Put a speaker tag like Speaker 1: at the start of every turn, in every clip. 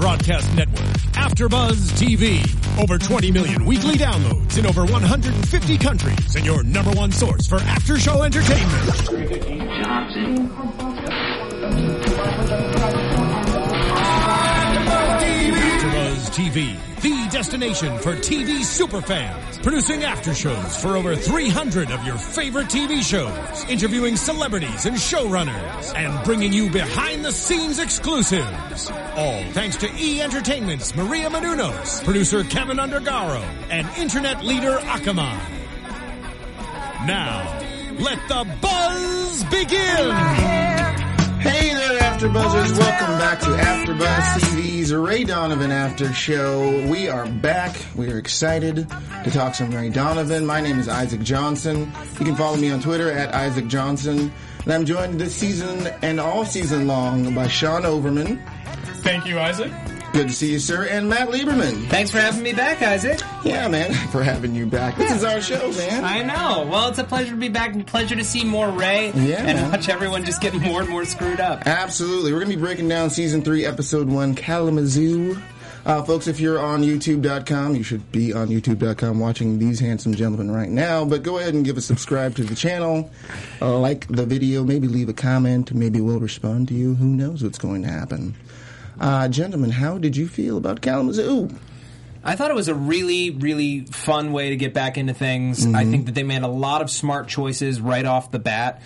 Speaker 1: broadcast network, AfterBuzz TV. Over 20 million weekly downloads in over 150 countries, and your number one source for after-show entertainment. AfterBuzz TV, the destination for TV superfans, producing aftershows for over 300 of your favorite TV shows, interviewing celebrities and showrunners, and bringing you behind-the-scenes exclusives. All thanks to E! Entertainment's Maria Menounos, producer Kevin Undergaro, and internet leader Akamai. Now, let the buzz begin!
Speaker 2: Hey there, AfterBuzzers. Welcome back to AfterBuzz TV's Ray Donovan After Show. We are back. We are excited to talk some Ray Donovan. My name is Isaac Johnson. You can follow me on Twitter at Isaac Johnson. And I'm joined this season and all season long by Sean Overman.
Speaker 3: Thank you, Isaac.
Speaker 2: Good to see you, sir. And Matt Lieberman.
Speaker 4: Thanks for having me back, Isaac.
Speaker 2: Yeah, man, for having you back. This is our show, man.
Speaker 4: I know. Well, it's a pleasure to be back and pleasure to see more Ray and watch everyone just get more and more screwed up.
Speaker 2: Absolutely. We're going to be breaking down Season 3, Episode 1, Kalamazoo. Folks, if you're on YouTube.com, you should be on YouTube.com watching these handsome gentlemen right now. But go ahead and give a subscribe to the channel, like the video, maybe leave a comment, maybe we'll respond to you. Who knows what's going to happen? Gentlemen, how did you feel about Kalamazoo?
Speaker 4: I thought it was a really, really fun way to get back into things. Mm-hmm. I think that they made a lot of smart choices right off the bat.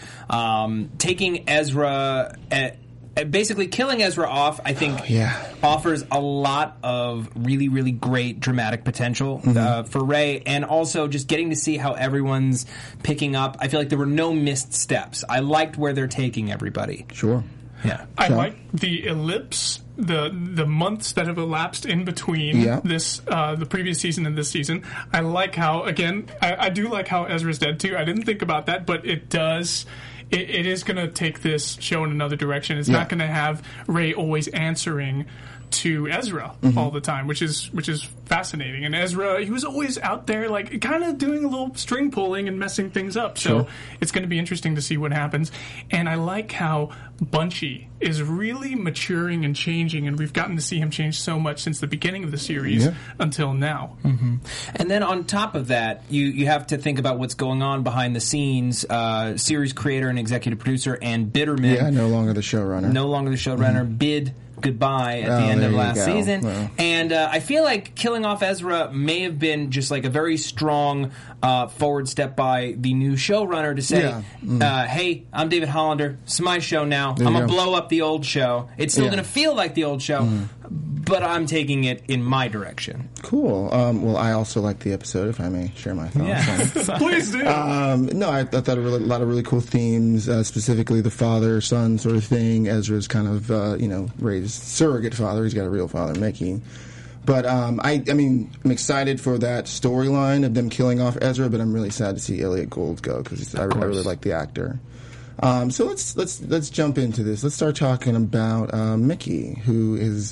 Speaker 4: Taking Ezra... basically, killing Ezra off, I think, offers a lot of really, really great dramatic potential for Ray, and also just getting to see how everyone's picking up. I feel like there were no missed steps. I liked where they're taking everybody.
Speaker 2: Sure.
Speaker 4: Yeah.
Speaker 3: I like the ellipse, the months that have elapsed in between this the previous season and this season. I like how, again, I do like how Ezra's dead too. I didn't think about that, but it does... It is going to take this show in another direction. It's not going to have Ray always answering to Ezra all the time, which is fascinating. And Ezra, he was always out there, like, kind of doing a little string pulling and messing things up. So it's going to be interesting to see what happens. And I like how Bunchy is really maturing and changing, and we've gotten to see him change so much since the beginning of the series until now.
Speaker 4: Mm-hmm. And then on top of that, you have to think about what's going on behind the scenes. Series creator and executive producer Ann Bitterman.
Speaker 2: Yeah, no longer the showrunner.
Speaker 4: Bid goodbye at the end of last season. Well. And I feel like killing off Ezra may have been just like a very strong forward step by the new showrunner to say, hey, I'm David Hollander. It's my show now. I'm going to blow up the old show. It's still going to feel like the old show, but I'm taking it in my direction.
Speaker 2: Cool. Well, I also liked the episode, if I may share my thoughts.
Speaker 3: Yeah. Please do.
Speaker 2: No, I thought a lot of really cool themes, specifically the father-son sort of thing. Ezra's kind of, Ray's surrogate father. He's got a real father, Mickey. But I'm excited for that storyline of them killing off Ezra, but I'm really sad to see Elliot Gould go because I really like the actor. So let's jump into this. Let's start talking about Mickey, who is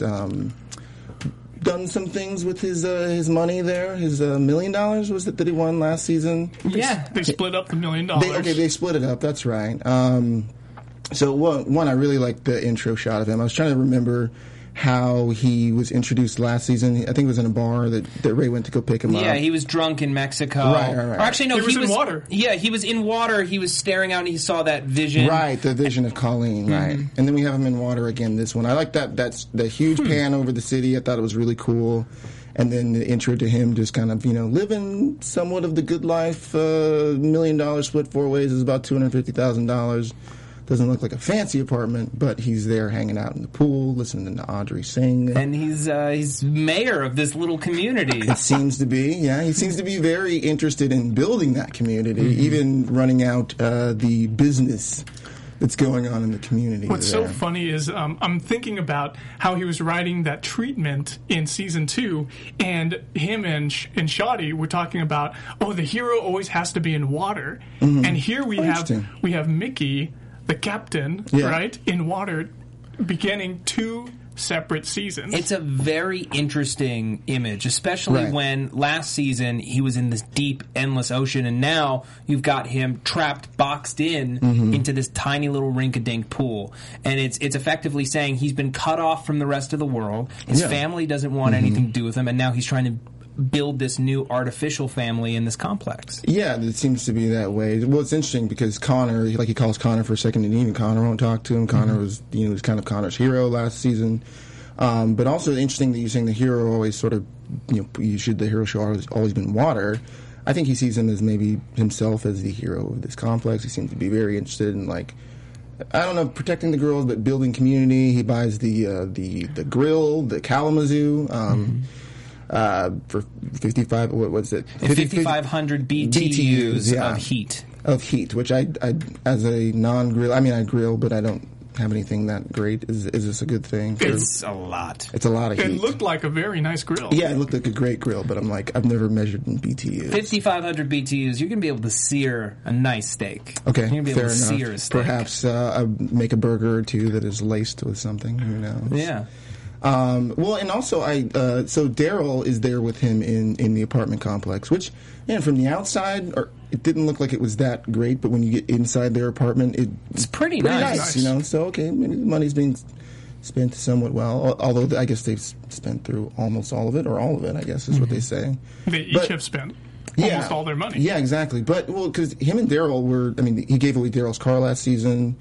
Speaker 2: done some things with his money there. His $1 million was it that he won last season?
Speaker 4: Yeah,
Speaker 3: they split up the $1 million.
Speaker 2: They split it up. That's right. So one, I really liked the intro shot of him. I was trying to remember how he was introduced last season. I think it was in a bar that Ray went to go pick him up.
Speaker 4: Yeah, he was drunk in Mexico.
Speaker 2: Right.
Speaker 4: Or actually, no,
Speaker 3: he was in water.
Speaker 4: Yeah, he was in water. He was staring out and he saw that vision.
Speaker 2: Right, the vision of Colleen, right. And then we have him in water again this one. I like that's the huge pan over the city. I thought it was really cool. And then the intro to him just kind of, living somewhat of the good life. $1 million split 4 ways is about $250,000. Doesn't look like a fancy apartment, but he's there hanging out in the pool, listening to Audrey sing.
Speaker 4: And he's mayor of this little community.
Speaker 2: It seems to be, yeah. He seems to be very interested in building that community, even running out the business that's going on in the community.
Speaker 3: What's so funny is I'm thinking about how he was writing that treatment in season 2, and him and Shoddy were talking about, the hero always has to be in water. And here we have Mickey, the captain, right, in water, beginning to separate seasons.
Speaker 4: It's a very interesting image, especially when last season he was in this deep, endless ocean, and now you've got him trapped, boxed in into this tiny little rink-a-dink pool. And it's effectively saying he's been cut off from the rest of the world. His family doesn't want anything to do with him, and now he's trying to build this new artificial family in this complex.
Speaker 2: Yeah, it seems to be that way. Well, it's interesting because Connor, like he calls Connor for a second, and even Connor won't talk to him. Connor was kind of Connor's hero last season. But also interesting that you're saying the hero always sort of, the hero should always been water. I think he sees him as maybe himself as the hero of this complex. He seems to be very interested in, like, I don't know, protecting the girls, but building community. He buys the grill, the Kalamazoo, for 55. What was it?
Speaker 4: 5,500 BTUs of heat.
Speaker 2: Of heat, which I as a non-grill, I mean I grill, but I don't have anything that great. Is this a good thing?
Speaker 4: It's a lot.
Speaker 2: It's a lot of heat.
Speaker 3: It looked like a very nice grill.
Speaker 2: Yeah, it looked like a great grill, but I'm like, I've never measured in BTUs.
Speaker 4: 5,500 BTUs, you're going to be able to sear a nice steak.
Speaker 2: Okay,
Speaker 4: you're going to be able to sear a steak.
Speaker 2: Perhaps make a burger or two that is laced with something. Who knows?
Speaker 4: Yeah.
Speaker 2: Well, and also, so Daryl is there with him in the apartment complex, which, from the outside, it didn't look like it was that great, but when you get inside their apartment, it's
Speaker 4: pretty nice.
Speaker 2: So, okay, maybe the money's being spent somewhat well, although I guess they've spent through almost all of it, or all of it, I guess is what they say.
Speaker 3: They each have spent almost all their money.
Speaker 2: Yeah, exactly. But, because him and Daryl he gave away Daryl's car last season.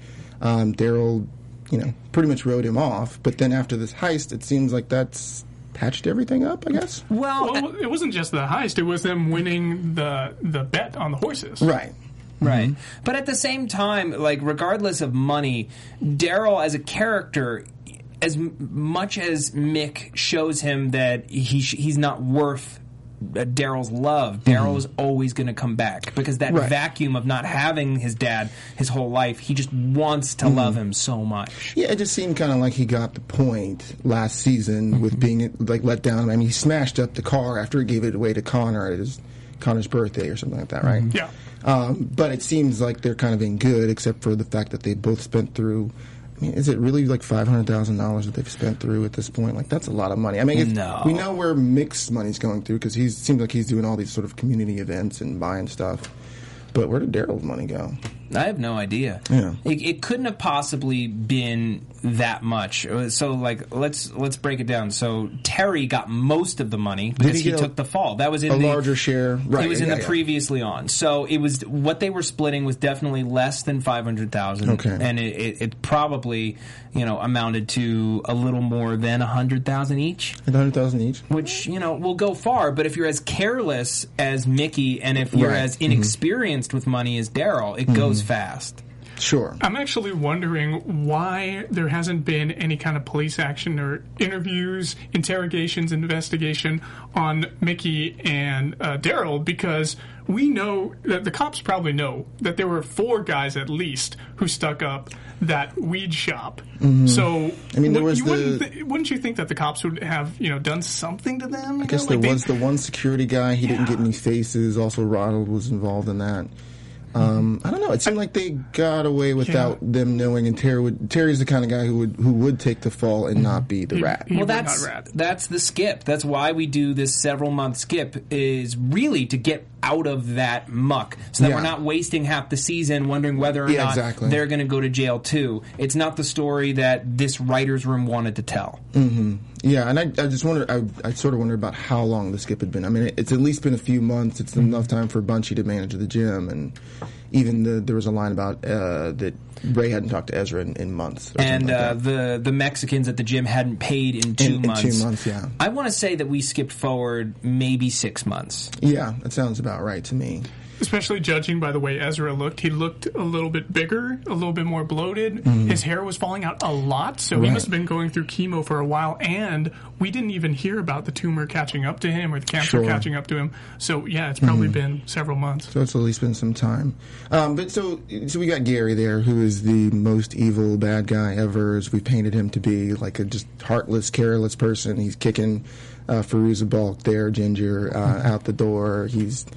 Speaker 2: Daryl, pretty much wrote him off. But then after this heist, it seems like that's patched everything up, I guess.
Speaker 3: Well, it wasn't just the heist. It was them winning the bet on the horses.
Speaker 2: Right.
Speaker 4: Right. But at the same time, like, regardless of money, Daryl as a character, as much as Mick shows him that he's not worth Daryl's love, Daryl is always going to come back because that vacuum of not having his dad his whole life, he just wants to love him so much.
Speaker 2: Yeah, it just seemed kind of like he got the point last season with being like let down. I mean, he smashed up the car after he gave it away to Connor at Connor's birthday or something like that, right?
Speaker 3: Yeah.
Speaker 2: But it seems like they're kind of in good, except for the fact that they both spent through. I mean, is it really like $500,000 that they've spent through at this point? Like, that's a lot of money. I mean, we know where Mick's money's going through because he seems like he's doing all these sort of community events and buying stuff. But where did Daryl's money go?
Speaker 4: I have no idea.
Speaker 2: Yeah.
Speaker 4: It couldn't have possibly been that much. So, like, let's break it down. So Terry got most of the money because he took the fall. That was in the
Speaker 2: larger share. Right.
Speaker 4: It was in the previously on. So it was what they were splitting was definitely less than $500,000.
Speaker 2: Okay.
Speaker 4: And it probably amounted to a little more than $100,000 each.
Speaker 2: $100,000 each.
Speaker 4: Which will go far. But if you're as careless as Mickey and if you're as inexperienced with money as Daryl, it goes fast.
Speaker 2: Sure.
Speaker 3: I'm actually wondering why there hasn't been any kind of police action or interviews, interrogations, investigation on Mickey and Daryl, because we know that the cops probably know that there were 4 guys at least who stuck up that weed shop. So,
Speaker 2: I mean,
Speaker 3: wouldn't you think that the cops would have done something to them?
Speaker 2: I guess there was the one security guy. He didn't get any faces. Also, Ronald was involved in that. I don't know. It seemed like they got away without them knowing, and Terry's the kind of guy who would take the fall and not be the rat.
Speaker 4: Well, that's the skip. That's why we do this several-month skip, is really to get out of that muck, so that we're not wasting half the season wondering whether or not they're going to go to jail too. It's not the story that this writer's room wanted to tell.
Speaker 2: Yeah, and I just wonder. I sort of wonder about how long the skip had been. I mean, it's at least been a few months. It's enough time for Bunchy to manage the gym, and even there was a line about that Ray hadn't talked to Ezra in months.
Speaker 4: And like the Mexicans at the gym hadn't paid in 2 months.
Speaker 2: In 2 months, yeah.
Speaker 4: I want to say that we skipped forward maybe 6 months.
Speaker 2: Yeah, that sounds about right to me.
Speaker 3: Especially judging by the way Ezra looked. He looked a little bit bigger, a little bit more bloated. His hair was falling out a lot, so he must have been going through chemo for a while, and we didn't even hear about the tumor catching up to him or the cancer catching up to him. So, yeah, it's probably been several months.
Speaker 2: So it's at least been some time. But so we got Gary there, who is the most evil bad guy ever, as we painted him to be, like a just heartless, careless person. He's kicking Fairuza Balk there, Ginger, out the door. He's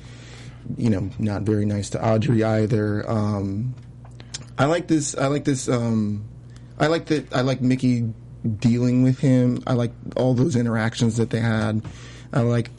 Speaker 2: not very nice to Audrey either. I like Mickey dealing with him. I like all those interactions that they had. I like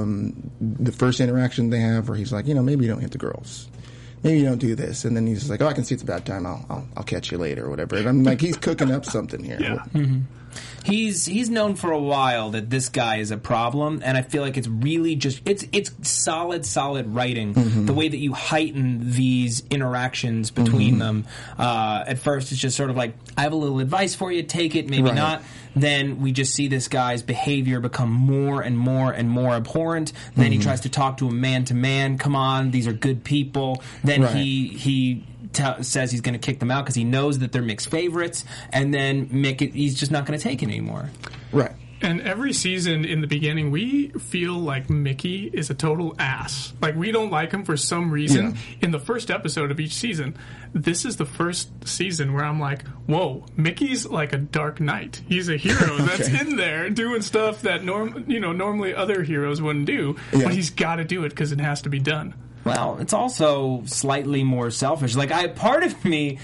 Speaker 2: the first interaction they have where he's like, maybe you don't hit the girls. Maybe you don't do this. And then he's like, I can see it's a bad time. I'll catch you later or whatever. And I'm like, he's cooking up something here.
Speaker 3: Yeah.
Speaker 4: Mm-hmm. He's known for a while that this guy is a problem, and I feel like it's really just it's solid writing. Mm-hmm. The way that you heighten these interactions between them. At first, it's just sort of like, I have a little advice for you, take it, maybe not. Then we just see this guy's behavior become more and more and more abhorrent. Then he tries to talk to him man to man. Come on, these are good people. Then he says he's going to kick them out because he knows that they're Mick's favorites, and then Mick, he's just not going to take it anymore.
Speaker 2: Right.
Speaker 3: And every season in the beginning, we feel like Mickey is a total ass. Like, we don't like him for some reason. Yeah. In the first episode of each season, this is the first season where I'm like, whoa, Mickey's like a Dark Knight. He's a hero that's in there doing stuff that normally other heroes wouldn't do, but he's got to do it because it has to be done.
Speaker 4: Well, it's also slightly more selfish. Like, part of me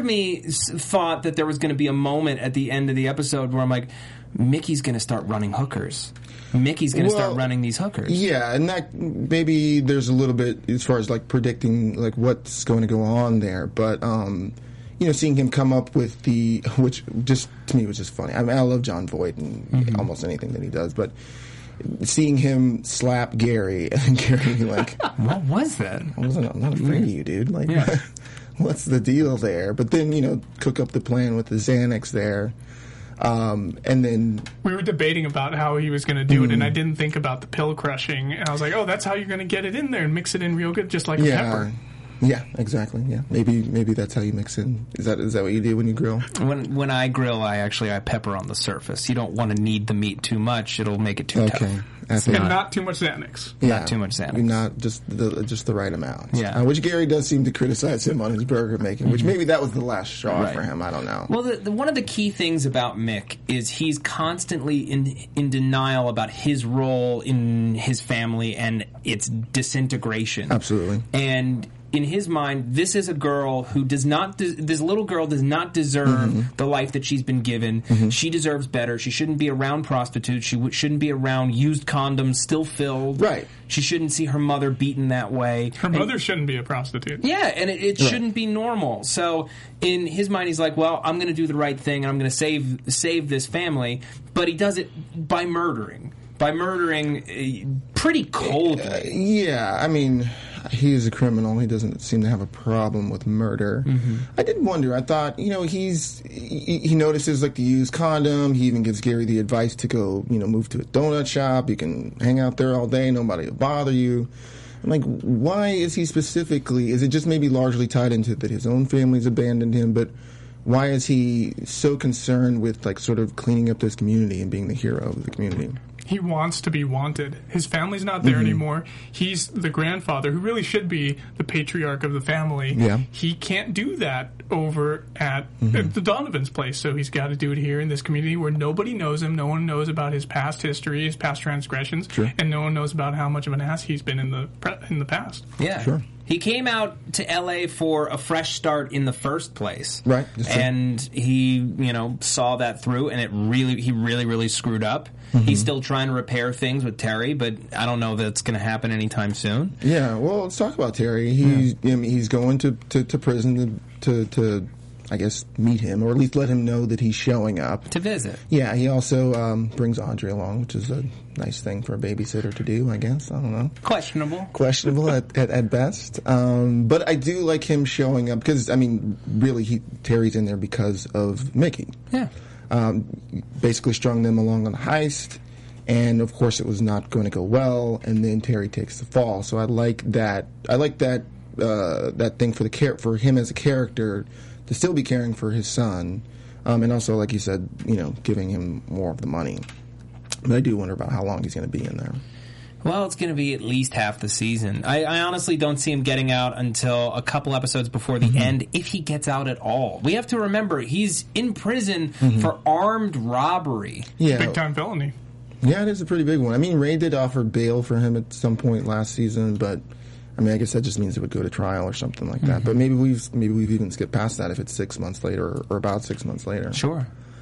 Speaker 4: thought that there was going to be a moment at the end of the episode where I'm like, Mickey's going to start running hookers. Mickey's going to start running these hookers.
Speaker 2: Yeah, and that maybe there's a little bit as far as like predicting like what's going to go on there, but seeing him come up with which just to me was just funny. I mean, I love Jon Voight and almost anything that he does, but seeing him slap Gary and Gary like,
Speaker 4: what was that?
Speaker 2: I'm not afraid of you, dude. Like, what's the deal there? But then cook up the plan with the Xanax there. And then
Speaker 3: we were debating about how he was going to do it, and I didn't think about the pill crushing. And I was like, "Oh, that's how you're going to get it in there and mix it in real good, just like a pepper."
Speaker 2: Yeah, exactly. Yeah, maybe that's how you mix in. Is that what you do when you grill?
Speaker 4: When I grill, I pepper on the surface. You don't want to knead the meat too much; it'll make it too tough.
Speaker 3: And not too much Xanax.
Speaker 4: Yeah, not too much Xanax.
Speaker 2: Not just the right amount.
Speaker 4: Yeah,
Speaker 2: which Gary does seem to criticize him on his burger making. Which maybe that was the last straw for him. I don't know.
Speaker 4: Well, one of the key things about Mick is he's constantly in denial about his role in his family and its disintegration.
Speaker 2: Absolutely.
Speaker 4: And in his mind, this is a girl who this little girl does not deserve the life that she's been given. She deserves better. She shouldn't be around prostitutes. She shouldn't be around used condoms still filled.
Speaker 2: Right.
Speaker 4: She shouldn't see her mother beaten that way.
Speaker 3: Her mother shouldn't be a prostitute.
Speaker 4: Yeah, and it shouldn't be normal. So in his mind, he's like, well, I'm going to do the right thing, and I'm going to save this family. But he does it by murdering. Pretty coldly.
Speaker 2: Yeah, I mean, he is a criminal. He doesn't seem to have a problem with murder. I did wonder. I thought, he notices like the used condom. He even gives Gary the advice to go, move to a donut shop. You can hang out there all day. Nobody will bother you. I'm like, why is he specifically? Is it just maybe largely tied into that his own family's abandoned him? But why is he so concerned with like sort of cleaning up this community and being the hero of the community?
Speaker 3: He wants to be wanted. His family's not there anymore. He's the grandfather who really should be the patriarch of the family.
Speaker 2: Yeah.
Speaker 3: He can't do that over at the Donovan's place, so he's got to do it here in this community where nobody knows him. No one knows about his past history, his past transgressions, and no one knows about how much of an ass he's been in the past.
Speaker 4: Yeah. Sure. He came out to L.A. for a fresh start in the first place.
Speaker 2: Right.
Speaker 4: And he, saw that through, and he really screwed up. He's still trying to repair things with Terry, but I don't know that it's going to happen anytime soon.
Speaker 2: Yeah, well, let's talk about Terry. He's going to prison to I guess, meet him, or at least let him know that he's showing up.
Speaker 4: To visit.
Speaker 2: Yeah, he also brings Audrey along, which is a nice thing for a babysitter to do, I guess. I don't know. Questionable at best. But I do like him showing up, because, really, Terry's in there because of Mickey.
Speaker 4: Yeah.
Speaker 2: Basically strung them along on the heist, and, of course, it was not going to go well, and then Terry takes the fall. So I like that. I like that thing for him as a character to still be caring for his son, and also, like you said, giving him more of the money. But I do wonder about how long he's going to be in there.
Speaker 4: Well, it's going to be at least half the season. I honestly don't see him getting out until a couple episodes before the end, if he gets out at all. We have to remember, he's in prison for armed robbery.
Speaker 2: Yeah.
Speaker 3: Big-time felony.
Speaker 2: Yeah, it is a pretty big one. Ray did offer bail for him at some point last season, but I guess that just means it would go to trial or something like that. But maybe we've even skipped past that if it's 6 months later or about 6 months later.
Speaker 4: Sure.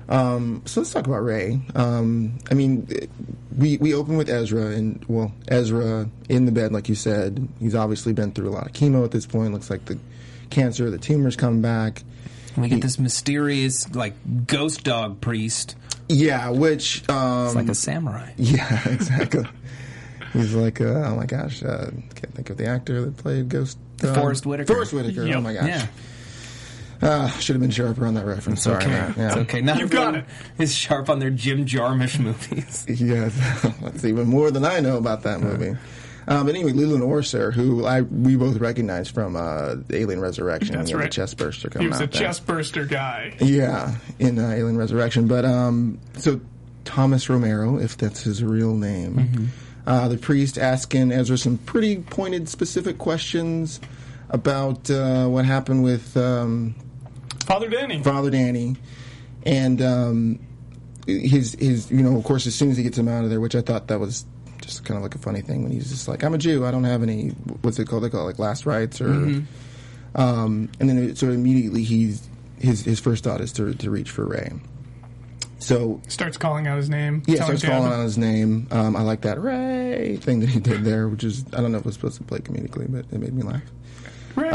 Speaker 2: So let's talk about Rey. I mean, we open with Ezra, and Ezra in the bed, like you said. He's obviously been through a lot of chemo at this point. Looks like the cancer, the tumor's come back.
Speaker 4: And we get this mysterious, like, ghost dog priest.
Speaker 2: Yeah, which
Speaker 4: it's like a samurai.
Speaker 2: Yeah, exactly. He's like, oh my gosh, can't think of the actor that played Ghost Dog.
Speaker 4: Forrest Whitaker.
Speaker 2: Forrest Whitaker.
Speaker 3: Yep.
Speaker 2: Oh my gosh.
Speaker 4: Yeah.
Speaker 2: Should have been sharper on that reference. Sorry,
Speaker 4: okay.
Speaker 2: Matt. Yeah.
Speaker 4: It's okay. Not
Speaker 3: You've got it.
Speaker 4: Is sharp on their Jim Jarmusch movies.
Speaker 2: Yeah, that's even more than I know about that movie. But anyway, Leland Orser, who we both recognize from Alien Resurrection.
Speaker 3: That's right.
Speaker 2: The chest burster coming out.
Speaker 3: He was a chest burster guy.
Speaker 2: Yeah, in Alien Resurrection. But so Thomas Romero, if that's his real name, the priest asking Ezra some pretty pointed, specific questions about what happened with
Speaker 3: Father Danny.
Speaker 2: Father Danny, and his of course, as soon as he gets him out of there, which I thought that was just kind of like a funny thing when he's just like, I'm a Jew, I don't have any, what's it called? They call it like last rites, or and then so immediately his first thought is to reach for Rey. So
Speaker 3: starts calling out his name.
Speaker 2: Yeah, starts calling out his name. I like that Rey thing that he did there, which is, I don't know if it was supposed to play comedically, but it made me laugh.
Speaker 3: Rey.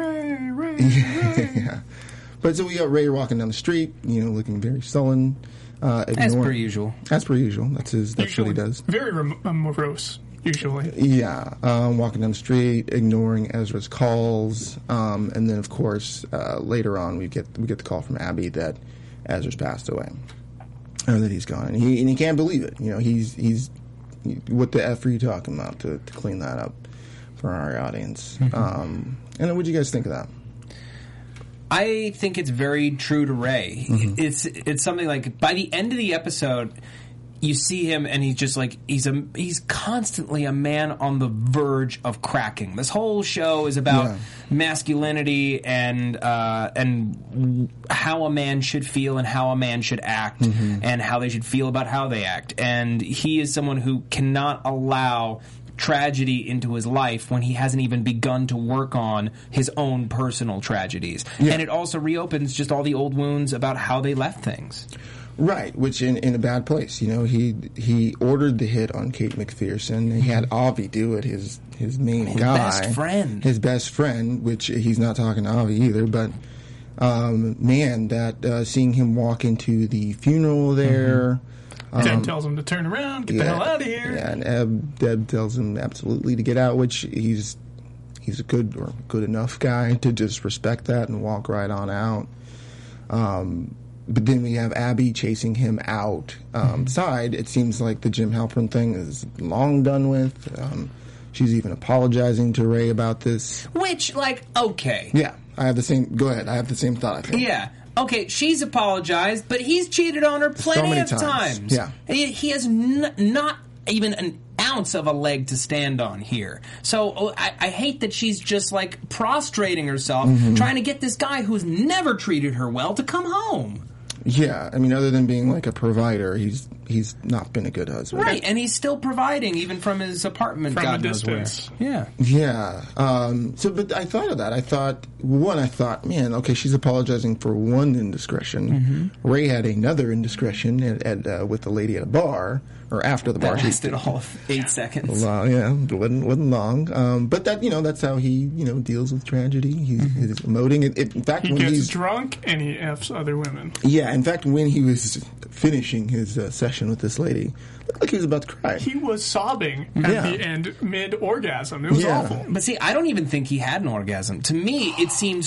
Speaker 2: Yeah. But so we got Rey walking down the street, looking very sullen.
Speaker 4: As per usual.
Speaker 2: That's what he does.
Speaker 3: Very morose, usually.
Speaker 2: Yeah. Walking down the street, ignoring Ezra's calls. And then, of course, later on, we get the call from Abby that Ezra's passed away. Or that he's gone. And he can't believe it. He's what the F are you talking about to clean that up for our audience? And then what do you guys think of that?
Speaker 4: I think it's very true to Rey. It's something like, by the end of the episode, you see him and he's just like, he's constantly a man on the verge of cracking. This whole show is about masculinity and how a man should feel and how a man should act and how they should feel about how they act. And he is someone who cannot allow tragedy into his life when he hasn't even begun to work on his own personal tragedies. Yeah. And it also reopens just all the old wounds about how they left things.
Speaker 2: Right, which in a bad place. He ordered the hit on Kate McPherson. He had Avi do it, his main guy. His best friend, which he's not talking to Avi either, but seeing him walk into the funeral there.
Speaker 3: Deb tells him to turn around, get the hell out of here.
Speaker 2: Yeah, and Deb tells him absolutely to get out, which he's a good enough guy to just respect that and walk right on out. But then we have Abby chasing him outside. It seems like the Jim Halpern thing is long done with. She's even apologizing to Rey about this.
Speaker 4: Which, okay.
Speaker 2: Yeah, I have the same. Go ahead. I have the same thought, I think.
Speaker 4: Yeah. Okay, she's apologized, but he's cheated on her plenty of times.
Speaker 2: Yeah.
Speaker 4: He has not even an ounce of a leg to stand on here. So I hate that she's just prostrating herself, trying to get this guy who's never treated her well to come home.
Speaker 2: Yeah, I mean, other than being a provider, he's not been a good husband.
Speaker 4: Right, and he's still providing, even from his apartment,
Speaker 3: from
Speaker 4: God
Speaker 3: a distance.
Speaker 4: Knows where.
Speaker 2: Yeah. But I thought of that. I thought, man, okay, she's apologizing for one indiscretion. Rey had another indiscretion with the lady at a bar, or after the bar.
Speaker 4: That lasted all of 8 seconds.
Speaker 2: Well, yeah, it wasn't long. But that's how he, deals with tragedy. He's emoting. In fact,
Speaker 3: he
Speaker 2: when
Speaker 3: gets
Speaker 2: he's
Speaker 3: drunk and he F's other women.
Speaker 2: Yeah, in fact, when he was finishing his session with this lady, looked like he was about to cry.
Speaker 3: He was sobbing at the end, mid-orgasm. It was awful.
Speaker 4: But see, I don't even think he had an orgasm. To me, it seemed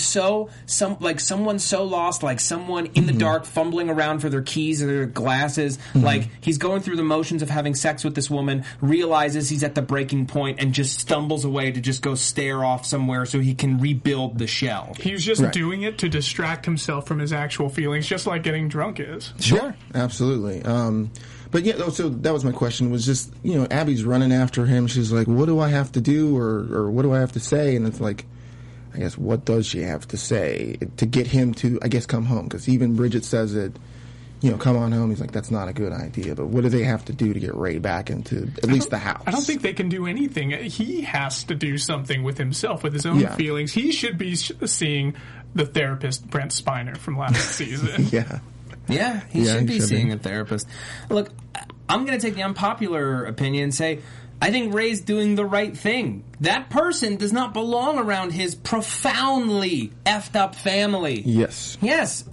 Speaker 4: like someone so lost, like someone in the dark fumbling around for their keys or their glasses. Like he's going through the motions of having sex with this woman, realizes he's at the breaking point, and just stumbles away to just go stare off somewhere so he can rebuild the shell.
Speaker 3: He was just doing it to distract himself from his actual feelings, just like getting drunk is.
Speaker 2: Sure. Absolutely. But yeah, so that was my question, was just, Abby's running after him. She's like, what do I have to do or what do I have to say? And it's like, I guess, what does she have to say to get him to, I guess, come home? Because even Bridget says it, come on home. He's like, that's not a good idea. But what do they have to do to get Rey back into at least the house?
Speaker 3: I don't think they can do anything. He has to do something with himself, with his own feelings. He should be seeing the therapist, Brent Spiner, from last season.
Speaker 2: Yeah.
Speaker 4: Yeah, he should be seeing a therapist. Look, I'm going to take the unpopular opinion and say, I think Ray's doing the right thing. That person does not belong around his profoundly effed up family.
Speaker 2: Yes.
Speaker 4: Yes.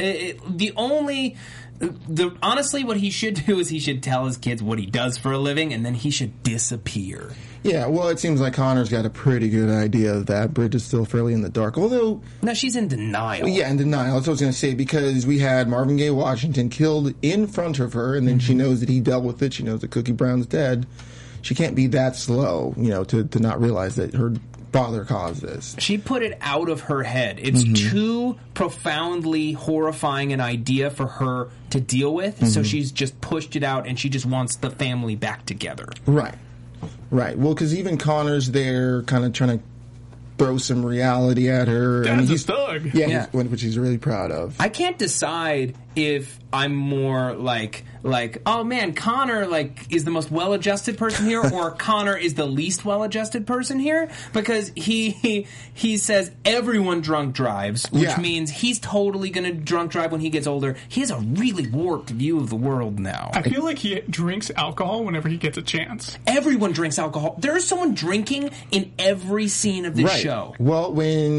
Speaker 4: Honestly, what he should do is he should tell his kids what he does for a living, and then he should disappear.
Speaker 2: Yeah, well, it seems like Connor's got a pretty good idea of that. Bridget's still fairly in the dark, although...
Speaker 4: No, she's in denial.
Speaker 2: Yeah, in denial. That's what I was going to say, because we had Marvin Gaye Washington killed in front of her, and then she knows that he dealt with it. She knows that Cookie Brown's dead. She can't be that slow, to not realize that her father caused this.
Speaker 4: She put it out of her head. It's too profoundly horrifying an idea for her to deal with, so she's just pushed it out, and she just wants the family back together.
Speaker 2: Right. Well, because even Connor's there kind of trying to throw some reality at her.
Speaker 3: Dad's a thug.
Speaker 2: Yeah. Which he's really proud of.
Speaker 4: I can't decide if I'm more like, oh man, Connor is the most well-adjusted person here, or Connor is the least well-adjusted person here, because he says everyone drunk drives, which means he's totally going to drunk drive when he gets older. He has a really warped view of the world now.
Speaker 3: I feel like he drinks alcohol whenever he gets a chance.
Speaker 4: Everyone drinks alcohol. There is someone drinking in every scene of this show.
Speaker 2: Well,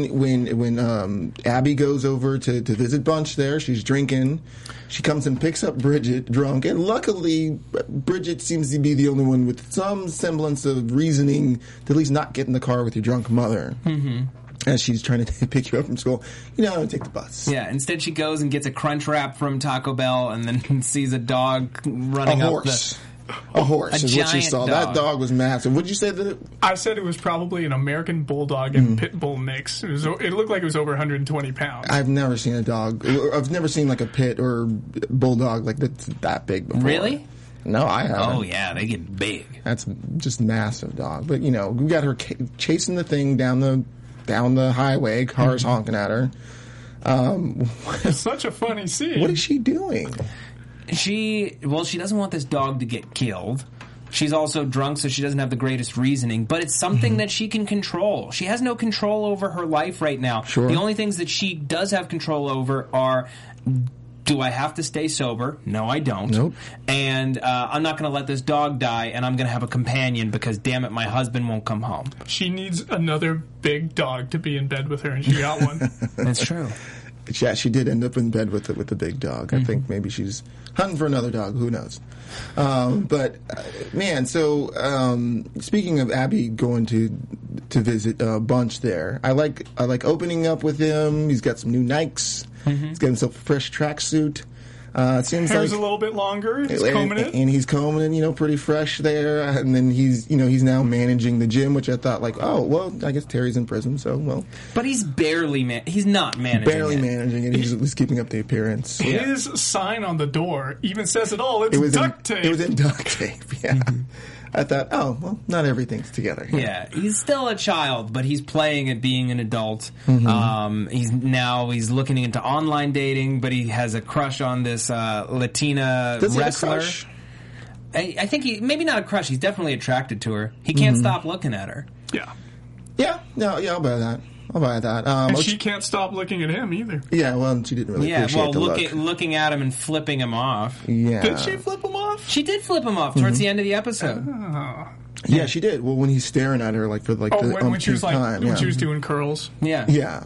Speaker 2: when Abby goes over to visit Bunch there, she's drinking. She comes and picks up Bridget drunk, and luckily Bridget seems to be the only one with some semblance of reasoning to at least not get in the car with your drunk mother. As she's trying to pick you up from school. Take the bus.
Speaker 4: Yeah, instead she goes and gets a Crunch Wrap from Taco Bell and then sees a dog running up the...
Speaker 2: A horse is what she saw.
Speaker 4: Dog.
Speaker 2: That dog was massive. What did you say that
Speaker 3: I said it was probably an American Bulldog and Pit Bull mix. It looked like it was over 120 pounds.
Speaker 2: I've never seen a dog. I've never seen like a pit or bulldog that's that big before.
Speaker 4: Really?
Speaker 2: No, I haven't.
Speaker 4: Oh, yeah, they get big.
Speaker 2: That's just massive dog. But, we got her chasing the thing down the highway, cars honking at her.
Speaker 3: It's such a funny scene.
Speaker 2: What is she doing?
Speaker 4: She doesn't want this dog to get killed. She's also drunk, so she doesn't have the greatest reasoning, but it's something that she can control. She has no control over her life right now.
Speaker 2: Sure.
Speaker 4: The only things that she does have control over are, do I have to stay sober? No, I don't.
Speaker 2: Nope.
Speaker 4: And I'm not going to let this dog die, and I'm going to have a companion because, damn it, my husband won't come home.
Speaker 3: She needs another big dog to be in bed with her, and she got one.
Speaker 4: That's true.
Speaker 2: Yeah, she did end up in bed with the big dog. I think maybe she's hunting for another dog. Who knows? But man, so speaking of Abby going to visit Bunch there, I like opening up with him. He's got some new Nikes. He's got himself a fresh tracksuit. It seems
Speaker 3: Hair's
Speaker 2: like
Speaker 3: a little bit longer. He's combing it,
Speaker 2: and he's combing it, pretty fresh there. And then he's now managing the gym, which I thought oh well, I guess Terry's in prison, so well.
Speaker 4: But he's he's not managing.
Speaker 2: Managing it. He's keeping up the appearance.
Speaker 3: His sign on the door even says it all. It's duct tape.
Speaker 2: It was in duct tape. Yeah. I thought, oh, well, not everything's together.
Speaker 4: Yeah, he's still a child, but he's playing at being an adult. He's looking into online dating, but he has a crush on this Latina wrestler. I think maybe not a crush. He's definitely attracted to her. He can't stop looking at her.
Speaker 3: Yeah.
Speaker 2: I'll buy that.
Speaker 3: And she can't stop looking at him either.
Speaker 2: Yeah, well, she didn't really appreciate the look.
Speaker 4: Looking at him and flipping him off.
Speaker 2: Yeah.
Speaker 3: Did she flip him off?
Speaker 4: She did flip him off towards the end of the episode.
Speaker 2: Yeah, she did. Well, when he's staring at her for the
Speaker 3: when she was
Speaker 2: time,
Speaker 3: when she was doing curls.
Speaker 4: Yeah.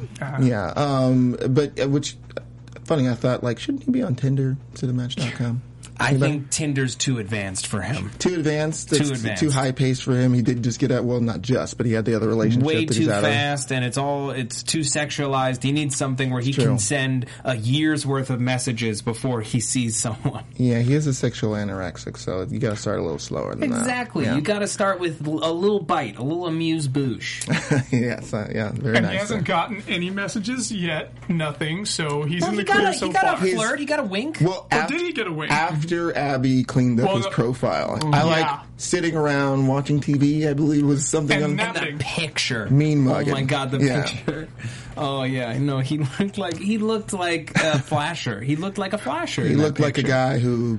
Speaker 2: But which funny, I thought shouldn't he be on Tinder instead of Match.com?
Speaker 4: I think Tinder's too advanced for him.
Speaker 2: Too advanced? Too high-paced for him. He did just get out, well, not just, but he had the other relationship
Speaker 4: way
Speaker 2: that
Speaker 4: too
Speaker 2: he's out
Speaker 4: fast, and it's too sexualized. He needs something where he can send a year's worth of messages before he sees someone.
Speaker 2: Yeah, he is a sexual anorexic, so you got to start a little slower than that.
Speaker 4: Exactly. Yeah. You got to start with a little bite, a little amuse-bouche.
Speaker 2: Yes, very nice.
Speaker 3: And he hasn't gotten any messages yet, nothing, so he's in the clear so far.
Speaker 4: He got a flirt, he got a wink.
Speaker 2: Well,
Speaker 3: did he get a wink?
Speaker 2: After Abby cleaned up his profile. I sitting around watching TV, I believe was something
Speaker 3: and
Speaker 2: on
Speaker 4: the picture.
Speaker 2: Mean mugging.
Speaker 4: Oh my god, the picture. Oh yeah, no, he looked like a flasher. He looked like a flasher.
Speaker 2: He looked like a guy who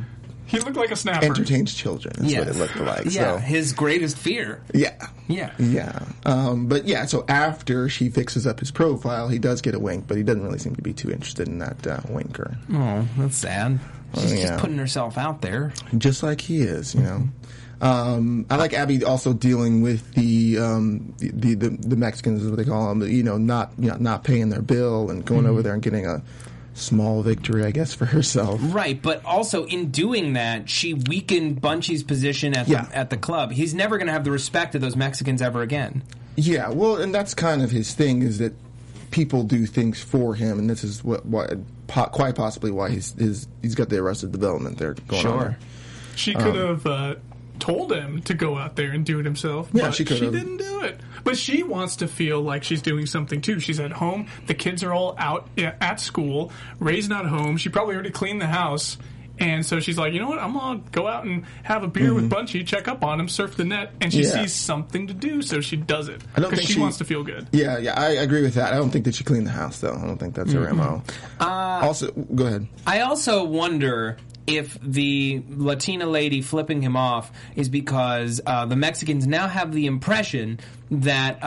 Speaker 3: He looked like a snapper.
Speaker 2: Entertains children. That's what it looked like.
Speaker 4: Yeah,
Speaker 2: so.
Speaker 4: his greatest fear.
Speaker 2: Yeah.
Speaker 4: Yeah.
Speaker 2: But yeah, so after she fixes up his profile, he does get a wink, but he doesn't really seem to be too interested in that winker.
Speaker 4: Oh, that's sad. She's just putting herself out there.
Speaker 2: Just like he is, you know. I like Abby also dealing with the Mexicans, is what they call them, you know, not paying their bill and going over there and getting a small victory, I guess, for herself.
Speaker 4: Right, but also in doing that, she weakened Bunchy's position at the club. He's never going to have the respect of those Mexicans ever again.
Speaker 2: Yeah, well, and that's kind of his thing, is that people do things for him, and this is quite possibly why he's got the Arrested Development there going on. There.
Speaker 3: She could have told him to go out there and do it himself,
Speaker 2: yeah,
Speaker 3: but
Speaker 2: she
Speaker 3: didn't do it. But she wants to feel like she's doing something too. She's at home. The kids are all out at school. Ray's not home. She probably already cleaned the house. And so she's like, you know what, I'm going to go out and have a beer with Bunchy, check up on him, surf the net, and she sees something to do, so she does it. Because she wants to feel good.
Speaker 2: Yeah, I agree with that. I don't think that she cleaned the house, though. I don't think that's her MO. Also, go ahead.
Speaker 4: I also wonder if the Latina lady flipping him off is because the Mexicans now have the impression that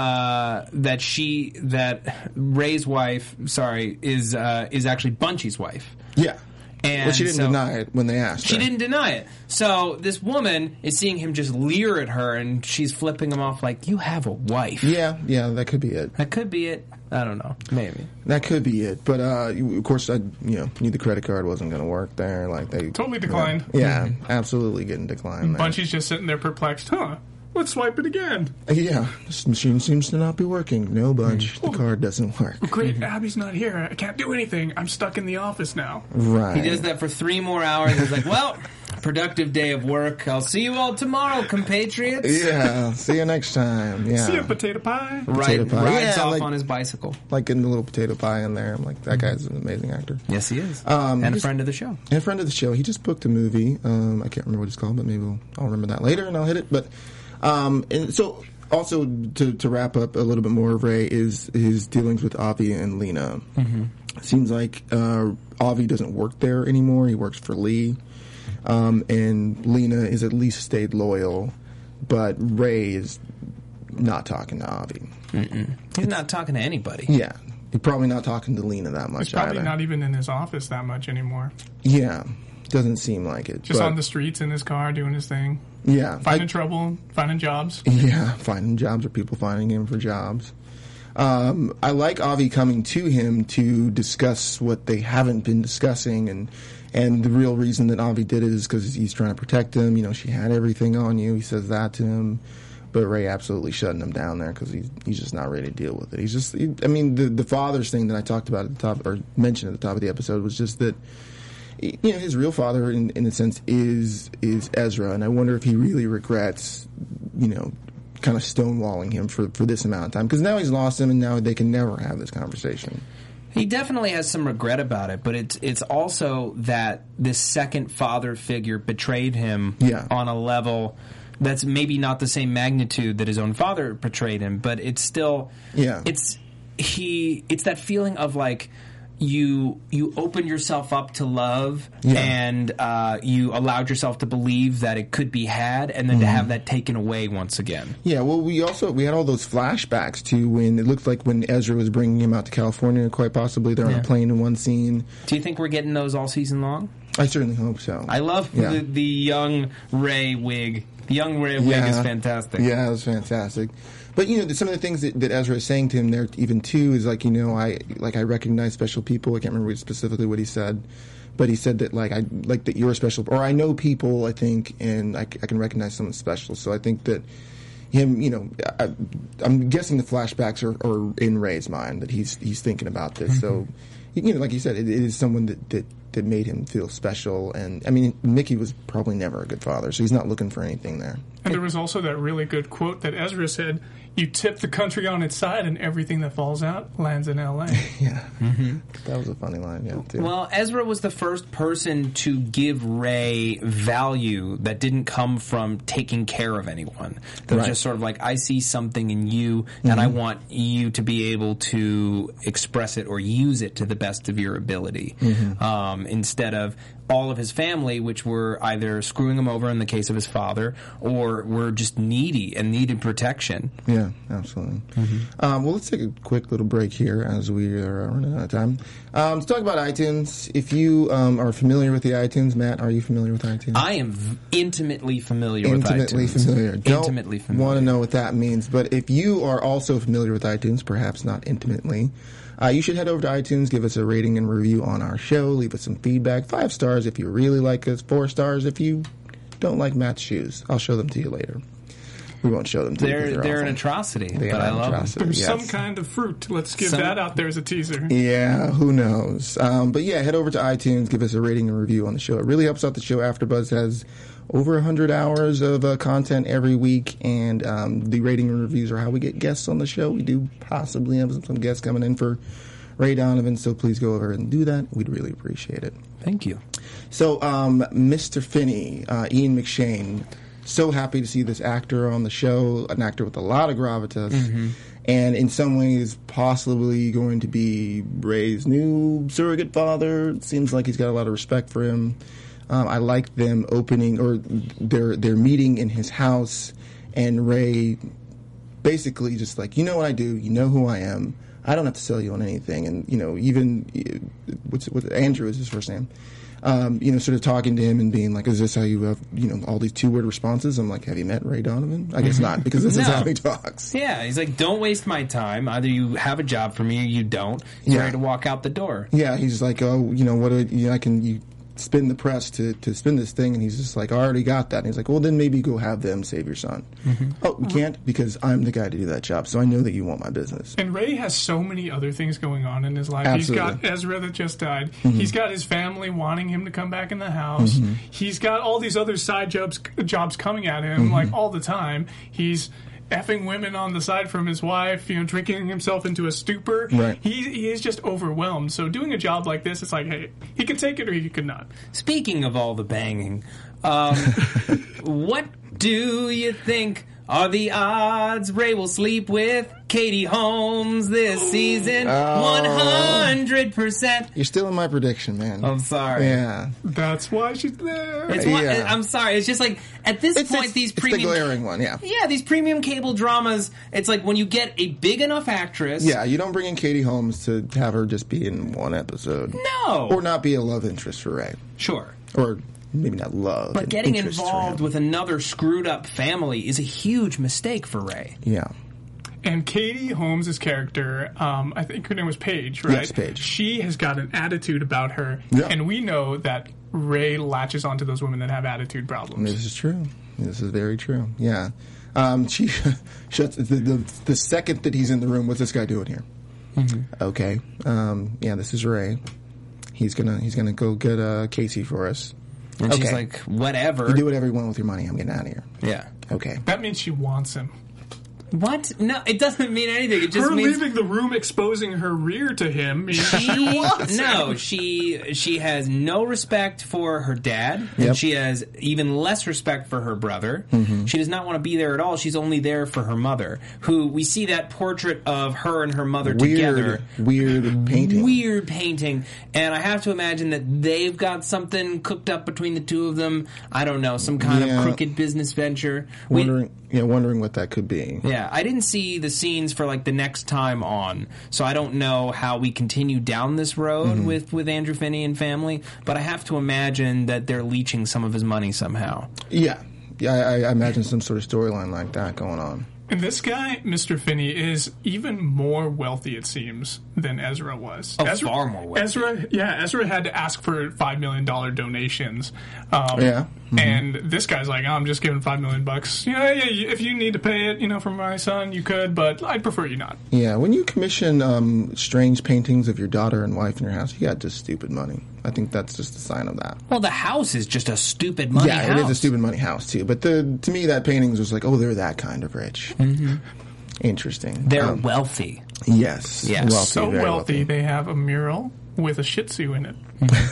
Speaker 4: Ray's wife, is actually Bunchy's wife.
Speaker 2: Yeah.
Speaker 4: And
Speaker 2: she didn't deny it when they asked her.
Speaker 4: She didn't deny it. So this woman is seeing him just leer at her, and she's flipping him off like, you have a wife.
Speaker 2: Yeah, that could be it.
Speaker 4: That could be it. I don't know. Maybe.
Speaker 2: That could be it. But, of course, knew the credit card wasn't going to work there. Like they
Speaker 3: totally declined.
Speaker 2: Yeah, absolutely getting declined there.
Speaker 3: Bunchy's just sitting there perplexed. Let's swipe it again.
Speaker 2: Yeah, this machine seems to not be working. No, Bunch, the card doesn't work.
Speaker 3: Great, Abby's not here. I can't do anything. I'm stuck in the office now.
Speaker 2: Right.
Speaker 4: He does that for 3 more hours. He's like, well, productive day of work. I'll see you all tomorrow, compatriots.
Speaker 2: Yeah, see you next time. Yeah.
Speaker 3: See you, potato pie.
Speaker 4: Rides off on his bicycle.
Speaker 2: Like in the little potato pie in there. I'm like, that guy's an amazing actor.
Speaker 4: Yes, he is. And a friend of the show.
Speaker 2: And a friend of the show. He just booked a movie. I can't remember what it's called, but maybe I'll remember that later and I'll hit it. But and so also to wrap up a little bit more of Ray is his dealings with Avi and Lena. It seems like Avi doesn't work there anymore. He works for Lee. And Lena is at least stayed loyal, but Ray is not talking to Avi.
Speaker 4: He's not talking to anybody.
Speaker 2: Yeah. He's probably not talking to Lena that much
Speaker 3: He's probably
Speaker 2: either.
Speaker 3: not even in his office that much anymore.
Speaker 2: Yeah. Doesn't seem like it.
Speaker 3: Just on the streets in his car doing his thing.
Speaker 2: Yeah.
Speaker 3: Finding trouble, finding jobs.
Speaker 2: Yeah, finding jobs or people finding him for jobs. I like Avi coming to him to discuss what they haven't been discussing, and the real reason that Avi did it is because he's trying to protect him. You know, she had everything on you. He says that to him. But Ray absolutely shutting him down there because he's just not ready to deal with it. He's just, the father's thing that I talked about at the top, or mentioned at the top of the episode, was just that, his real father, in a sense, is Ezra, and I wonder if he really regrets, kind of stonewalling him for this amount of time, because now he's lost him, and now they can never have this conversation.
Speaker 4: He definitely has some regret about it, but it's also that this second father figure betrayed him on a level that's maybe not the same magnitude that his own father betrayed him, but it's still it's that feeling of like, you opened yourself up to love, and you allowed yourself to believe that it could be had, and then to have that taken away once again. Yeah,
Speaker 2: well, we had all those flashbacks to when it looked like when Ezra was bringing him out to California, quite possibly. They're on a plane in one scene.
Speaker 4: Do you think we're getting those all season long?
Speaker 2: I certainly hope so.
Speaker 4: I love the young Ray wig. The young Ray wig is fantastic.
Speaker 2: Yeah, it was fantastic. But some of the things that Ezra is saying to him there, even too, is like, I recognize special people. I can't remember specifically what he said, but he said that that you're a special, or I know people, I think, and I can recognize someone special. So I think that him, I'm guessing the flashbacks are in Ray's mind, that he's thinking about this. So, like you said, it is someone that made him feel special. And I mean, Mickey was probably never a good father, so he's not looking for anything there.
Speaker 3: And there was also that really good quote that Ezra said, "You tip the country on its side, and everything that falls out lands in L.A."
Speaker 2: Yeah. That was a funny line, too.
Speaker 4: Well, Ezra was the first person to give Ray value that didn't come from taking care of anyone. That was just sort of like, I see something in you, and I want you to be able to express it or use it to the best of your ability. instead of all of his family, which were either screwing him over in the case of his father, or were just needy and needed protection.
Speaker 2: Yeah, absolutely. Well, let's take a quick little break here as we are running out of time. Let's talk about iTunes. If you are familiar with the iTunes, Matt, are you familiar with iTunes?
Speaker 4: I am intimately familiar with iTunes.
Speaker 2: Intimately familiar.
Speaker 4: Intimately familiar.
Speaker 2: Want to know what that means, but if you are also familiar with iTunes, perhaps not intimately, you should head over to iTunes, give us a rating and review on our show, leave us some feedback. 5 stars if you really like us, 4 stars if you don't like Matt's shoes. I'll show them to you later. We won't show them to you.
Speaker 4: They're an atrocity, but I love them.
Speaker 3: There's some kind of fruit. Let's give that out there as a teaser.
Speaker 2: Yeah, who knows? But yeah, head over to iTunes, give us a rating and review on the show. It really helps out the show. AfterBuzz has over 100 hours of content every week, and the rating and reviews are how we get guests on the show. We do possibly have some guests coming in for Ray Donovan, so please go over and do that. We'd really appreciate it.
Speaker 4: Thank you.
Speaker 2: So, Mr. Finney, Ian McShane, so happy to see this actor on the show, an actor with a lot of gravitas, and in some ways possibly going to be Ray's new surrogate father. It seems like he's got a lot of respect for him. I like them opening, or their meeting in his house, and Ray basically just like, you know what I do, you know who I am, I don't have to sell you on anything. And, you know, even, Andrew is his first name, you know, sort of talking to him and being like, is this how you have, you know, all these 2-word responses? I'm like, have you met Ray Donovan? I guess not, because this is how he talks.
Speaker 4: Yeah, he's like, don't waste my time. Either you have a job for me or you don't. He's ready to walk out the door.
Speaker 2: Yeah, he's like, oh, you know, what do you spin the press to spin this thing, and he's just like, I already got that. And he's like, well, then maybe go have them save your son. Oh, we can't, because I'm the guy to do that job, so I know that you want my business.
Speaker 3: And Ray has so many other things going on in his life.
Speaker 2: Absolutely.
Speaker 3: He's got Ezra that just died. He's got his family wanting him to come back in the house. He's got all these other side jobs coming at him like all the time. He's effing women on the side from his wife, you know, drinking himself into a stupor.
Speaker 2: Right.
Speaker 3: He is just overwhelmed. So doing a job like this, it's like, hey, he could take it or he could not.
Speaker 4: Speaking of all the banging, what do you think are the odds Ray will sleep with Katie Holmes this season? 100%.
Speaker 2: You're still in my prediction, man.
Speaker 4: I'm sorry.
Speaker 2: Yeah.
Speaker 3: That's why she's there.
Speaker 4: I'm sorry. It's just like, at this point, these premium...
Speaker 2: It's the glaring one, yeah.
Speaker 4: Yeah, these premium cable dramas, it's like when you get a big enough actress...
Speaker 2: Yeah, you don't bring in Katie Holmes to have her just be in one episode.
Speaker 4: No.
Speaker 2: Or not be a love interest for Ray.
Speaker 4: Sure.
Speaker 2: Or maybe not love.
Speaker 4: But getting involved with another screwed up family is a huge mistake for Ray.
Speaker 2: Yeah.
Speaker 3: And Katie Holmes' character, I think her name was Paige, right?
Speaker 2: Yes, Paige.
Speaker 3: She has got an attitude about her, and we know that Ray latches onto those women that have attitude problems.
Speaker 2: This is true. This is very true. Yeah. She shuts the second that he's in the room. What's this guy doing here? Okay. Yeah, this is Ray. He's gonna go get Casey for us.
Speaker 4: And she's like, whatever.
Speaker 2: You do whatever you want with your money. I'm getting out of here.
Speaker 4: Yeah.
Speaker 2: Okay.
Speaker 3: That means she wants him.
Speaker 4: What? No, it doesn't mean anything. It just
Speaker 3: her
Speaker 4: means
Speaker 3: leaving the room, exposing her rear to him means she wants him.
Speaker 4: She has no respect for her dad, and she has even less respect for her brother. She does not want to be there at all. She's only there for her mother, who we see that portrait of her and her mother together.
Speaker 2: Weird painting.
Speaker 4: Weird painting. And I have to imagine that they've got something cooked up between the two of them. I don't know, some kind of crooked business venture.
Speaker 2: Wondering what that could be.
Speaker 4: Yeah, I didn't see the scenes for like the next time on, so I don't know how we continue down this road with Andrew Finney and family, but I have to imagine that they're leeching some of his money somehow.
Speaker 2: Yeah, I imagine some sort of storyline like that going on.
Speaker 3: And this guy, Mr. Finney, is even more wealthy, it seems, than Ezra was.
Speaker 4: Far more wealthy.
Speaker 3: Ezra had to ask for $5 million donations. And this guy's like, I'm just giving $5 million. If you need to pay it, for my son, you could, but I'd prefer you not.
Speaker 2: Yeah, when you commission strange paintings of your daughter and wife in your house, you got just stupid money. I think that's just a sign of that.
Speaker 4: Well, the house is just a stupid money house.
Speaker 2: Yeah, it is a stupid money house, too. But to me, that painting was like, they're that kind of rich. Interesting.
Speaker 4: They're wealthy.
Speaker 2: Yes.
Speaker 4: Yes.
Speaker 3: So wealthy, they have a mural with a Shih Tzu in it.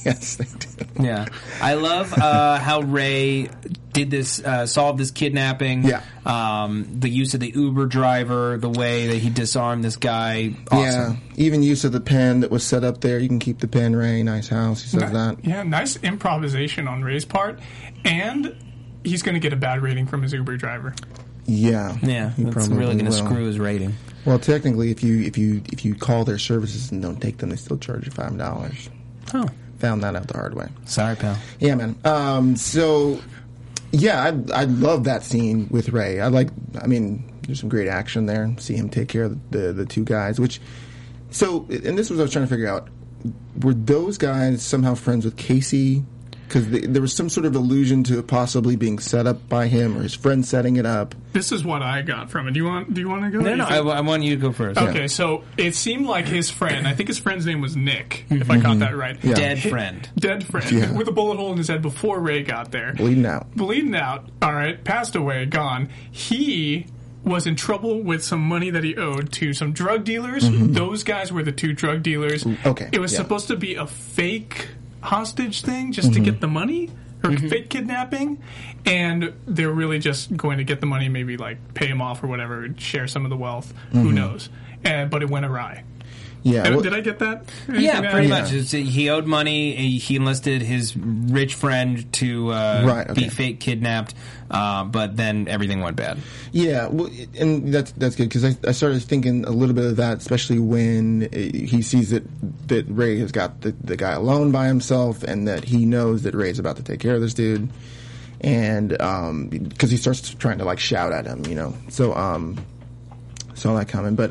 Speaker 2: Yes, they do.
Speaker 4: Yeah. I love how Ray did this, solved this kidnapping.
Speaker 2: Yeah.
Speaker 4: The use of the Uber driver, the way that he disarmed this guy. Awesome.
Speaker 2: Yeah. Even use of the pen that was set up there. You can keep the pen, Ray. Nice house. He says that.
Speaker 3: Yeah, nice improvisation on Ray's part. And he's going to get a bad rating from his Uber driver.
Speaker 2: Yeah.
Speaker 4: Yeah, that's really going to screw his rating.
Speaker 2: Well, technically, if you call their services and don't take them, they still charge you $5.
Speaker 4: Oh.
Speaker 2: Found that out the hard way.
Speaker 4: Sorry, pal.
Speaker 2: Yeah, man. So, yeah, I love that scene with Ray. There's some great action there. See him take care of the two guys. And this was what I was trying to figure out. Were those guys somehow friends with Casey? Because there was some sort of allusion to it possibly being set up by him or his friend setting it up.
Speaker 3: This is what I got from it. Do you want to go?
Speaker 4: No, I want you to go first.
Speaker 3: Okay, yeah. So it seemed like his friend, I think his friend's name was Nick, if I got that right.
Speaker 2: Yeah.
Speaker 4: Dead friend,
Speaker 2: yeah.
Speaker 3: With a bullet hole in his head before Ray got there.
Speaker 2: Bleeding out.
Speaker 3: All right, passed away, gone. He was in trouble with some money that he owed to some drug dealers. Mm-hmm. Those guys were the two drug dealers.
Speaker 2: Okay.
Speaker 3: It was supposed to be a fake hostage thing just to get the money, or fake kidnapping, and they're really just going to get the money, maybe like pay him off or whatever, share some of the wealth, who knows, but it went awry.
Speaker 2: Yeah,
Speaker 3: did I get that?
Speaker 4: Yeah, pretty much. He owed money. He enlisted his rich friend to be fake kidnapped, but then everything went bad.
Speaker 2: Yeah, well, and that's good, because I started thinking a little bit of that, especially when he sees that Ray has got the guy alone by himself, and that he knows that Ray's about to take care of this dude, and because he starts trying to like shout at him, so saw that coming, but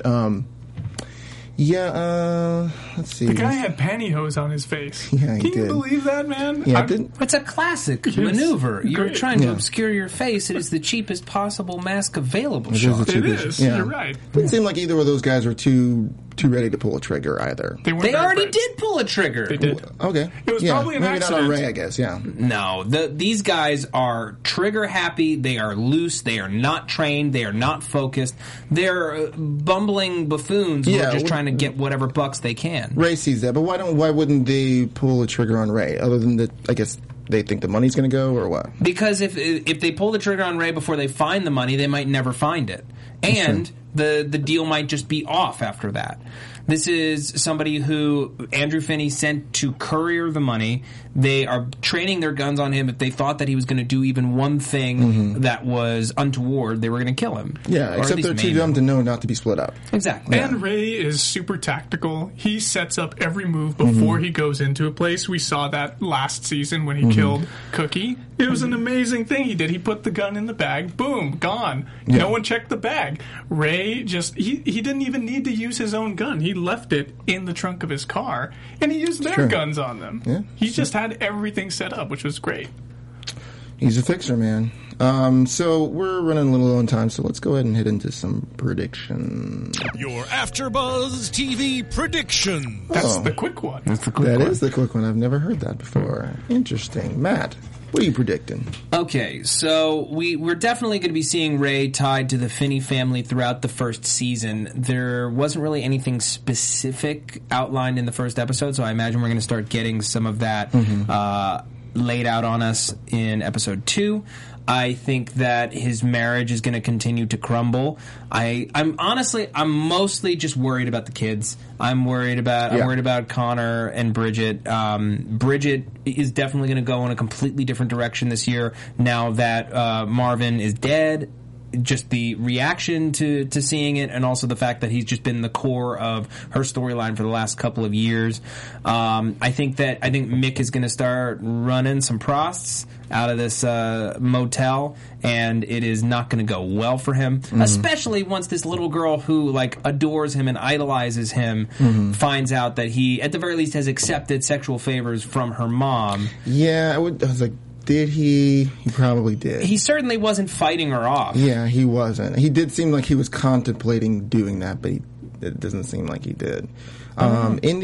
Speaker 2: yeah, let's see.
Speaker 3: The guy had pantyhose on his face.
Speaker 2: Yeah, he
Speaker 3: Can
Speaker 2: did.
Speaker 3: you believe that, man?
Speaker 2: Yeah,
Speaker 4: it's a classic maneuver. You're
Speaker 3: great.
Speaker 4: trying to obscure your face. It is the cheapest possible mask available,
Speaker 2: It
Speaker 4: Sean.
Speaker 3: It is.
Speaker 2: Yeah.
Speaker 3: You're right.
Speaker 2: Didn't seem like either of those guys were too ready to pull a trigger either.
Speaker 4: They already did pull a trigger.
Speaker 3: They did.
Speaker 2: Okay.
Speaker 3: It was probably an
Speaker 2: maybe
Speaker 3: accident.
Speaker 2: not on Ray, I guess, yeah.
Speaker 4: No, these guys are trigger happy. They are loose. They are not trained. They are not focused. They're bumbling buffoons who are just trying to get whatever bucks they can.
Speaker 2: Ray sees that, but why wouldn't they pull a trigger on Ray? Other than that, I guess they think the money's going to go, or what?
Speaker 4: Because if they pull the trigger on Ray before they find the money, they might never find it. And the deal might just be off after that. This is somebody who Andrew Finney sent to courier the money. They are training their guns on him. If they thought that he was going to do even one thing that was untoward, they were going to kill him.
Speaker 2: Yeah, except they're too dumb to know not to be split up.
Speaker 4: Exactly.
Speaker 3: And Ray is super tactical. He sets up every move before he goes into a place. We saw that last season when he killed Cookie. It was an amazing thing he did. He put the gun in the bag. Boom, gone.
Speaker 2: Yeah.
Speaker 3: No one checked the bag. Ray he didn't even need to use his own gun. He left it in the trunk of his car, and he used their guns on them.
Speaker 2: Yeah,
Speaker 3: he just had everything set up, which was great.
Speaker 2: He's a fixer, man. So we're running a little low on time, so let's go ahead and hit into some predictions.
Speaker 1: Your AfterBuzz TV prediction.
Speaker 3: That's the quick one.
Speaker 2: That is the quick one. I've never heard that before. Interesting. Matt, what are you predicting?
Speaker 4: Okay, so we're definitely going to be seeing Ray tied to the Finney family throughout the first season. There wasn't really anything specific outlined in the first episode, so I imagine we're going to start getting some of that laid out on us in episode 2. I think that his marriage is going to continue to crumble. I'm mostly just worried about the kids. I'm worried about Connor and Bridget. Bridget is definitely going to go in a completely different direction this year now that Marvin is dead. Just the reaction to seeing it, and also the fact that he's just been the core of her storyline for the last couple of years. I think Mick is going to start running some prosts out of this motel, and it is not going to go well for him, especially once this little girl who adores him and idolizes him finds out that he, at the very least, has accepted sexual favors from her mom.
Speaker 2: Yeah, I was like, did he? He probably did.
Speaker 4: He certainly wasn't fighting her off.
Speaker 2: Yeah, he wasn't. He did seem like he was contemplating doing that, but it doesn't seem like he did. In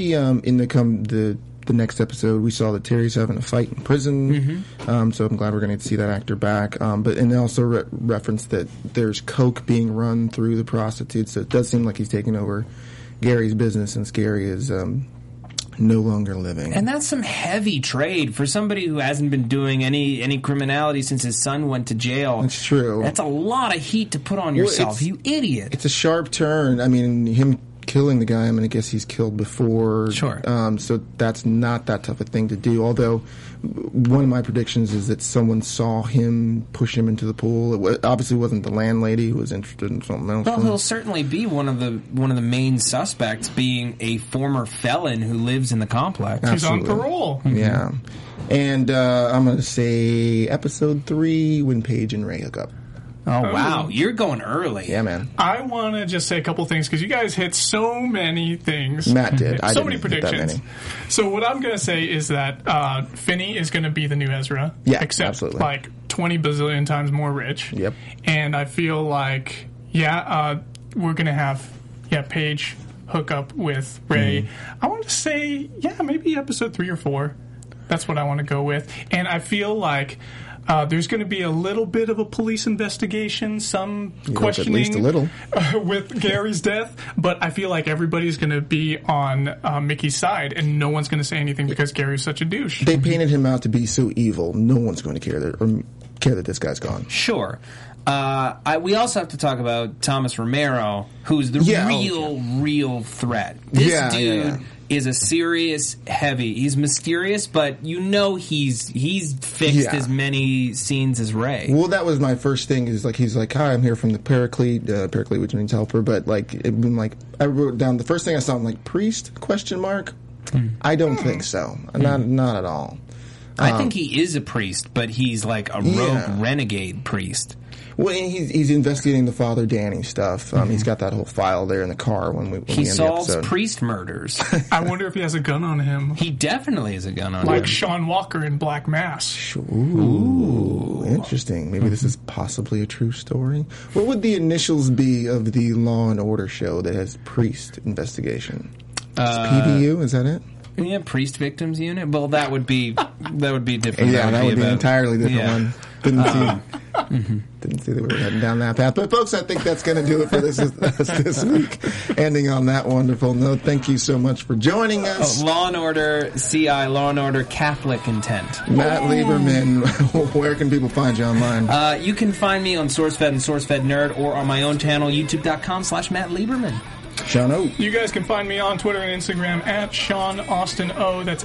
Speaker 2: the next episode, we saw that Terry's having a fight in prison. So I'm glad we're going to see that actor back. And they also referenced that there's coke being run through the prostitutes. So it does seem like he's taking over Gary's business, since Gary is No longer living.
Speaker 4: And that's some heavy trade for somebody who hasn't been doing any criminality since his son went to jail.
Speaker 2: That's true.
Speaker 4: That's a lot of heat to put on yourself, you idiot.
Speaker 2: It's a sharp turn. I mean, him killing the guy, I mean, I guess he's killed before.
Speaker 4: Sure.
Speaker 2: So that's not that tough a thing to do. Although, one of my predictions is that someone saw him push him into the pool. It obviously wasn't the landlady who was interested in something else.
Speaker 4: Well, he'll certainly be one of the main suspects, being a former felon who lives in the complex.
Speaker 2: Absolutely.
Speaker 3: He's on parole.
Speaker 2: Yeah. And I'm going to say episode 3 when Paige and Ray hook up.
Speaker 4: Oh, wow. You're going early.
Speaker 2: Yeah, man.
Speaker 3: I want to just say a couple things because you guys hit so many things.
Speaker 2: Matt did. I
Speaker 3: so
Speaker 2: didn't
Speaker 3: many
Speaker 2: hit that
Speaker 3: predictions.
Speaker 2: many.
Speaker 3: So what I'm going to say is that Finney is going to be the new Ezra.
Speaker 2: Yeah,
Speaker 3: except
Speaker 2: absolutely.
Speaker 3: like 20 bazillion times more rich.
Speaker 2: Yep.
Speaker 3: And I feel like, we're going to have, Paige hook up with Ray. I want to say, maybe episode 3 or 4. That's what I want to go with. And I feel like there's going to be a little bit of a police investigation, some questioning,
Speaker 2: at least a little,
Speaker 3: with Gary's death. But I feel like everybody's going to be on Mickey's side, and no one's going to say anything because Gary's such a douche.
Speaker 2: They painted him out to be so evil. No one's going to care that this guy's gone.
Speaker 4: Sure. We also have to talk about Thomas Romero, who's the real threat. This dude is a serious heavy. He's mysterious, but he's fixed as many scenes as Ray.
Speaker 2: Well, that was my first thing. Is like he's like, "Hi, I'm here from the Paraclete," which means helper. But I wrote down the first thing I saw. I'm like, priest? ? I don't think so. Not at all.
Speaker 4: I think he is a priest, but he's like a rogue renegade priest.
Speaker 2: Well, he's investigating the Father Danny stuff. He's got that whole file there in the car when we end the episode. He
Speaker 4: solves priest murders.
Speaker 3: I wonder if he has a gun on him.
Speaker 4: He definitely has a gun on him.
Speaker 3: Like Sean Walker in Black Mass.
Speaker 2: Ooh, interesting. Maybe this is possibly a true story. What would the initials be of the Law and Order show that has priest investigation? PVU, is that it?
Speaker 4: Yeah, Priest Victims Unit. Well, that would be different.
Speaker 2: Yeah, that would be an entirely different one. Didn't see that we were heading down that path. But folks, I think that's going to do it for this week. Ending on that wonderful note, thank you so much for joining us.
Speaker 4: Law and Order CI, Law and Order Catholic Intent.
Speaker 2: Matt Lieberman, where can people find you online?
Speaker 4: You can find me on SourceFed and SourceFed Nerd, or on my own channel, youtube.com/Matt Lieberman.
Speaker 2: Sean O.
Speaker 3: You guys can find me on Twitter and Instagram at Sean Austin O. That's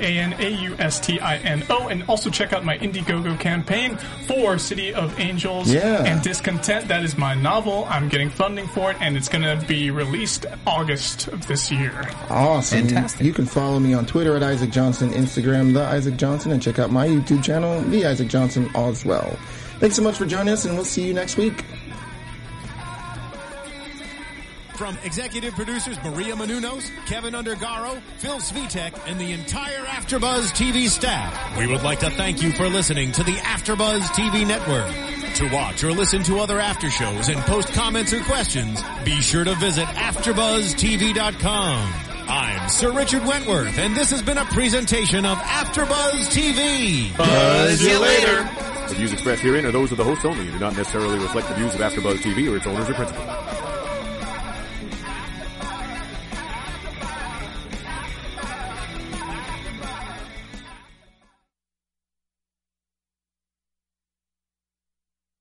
Speaker 3: SeanAustin. And also check out my Indiegogo campaign for City of Angels and Discontent. That is my novel. I'm getting funding for it, and it's going to be released August of this year.
Speaker 2: Awesome.
Speaker 4: Fantastic.
Speaker 2: You can follow me on Twitter at Isaac Johnson, Instagram, The Isaac Johnson, and check out my YouTube channel, The Isaac Johnson, as well. Thanks so much for joining us, and we'll see you next week.
Speaker 1: From executive producers Maria Menounos, Kevin Undergaro, Phil Svitek, and the entire AfterBuzz TV staff, we would like to thank you for listening to the AfterBuzz TV network. To watch or listen to other after shows and post comments or questions, be sure to visit AfterBuzzTV.com. I'm Sir Richard Wentworth, and this has been a presentation of AfterBuzz TV.
Speaker 2: Buzz you later.
Speaker 5: The views expressed herein are those of the host only and do not necessarily reflect the views of AfterBuzz TV or its owners or principals.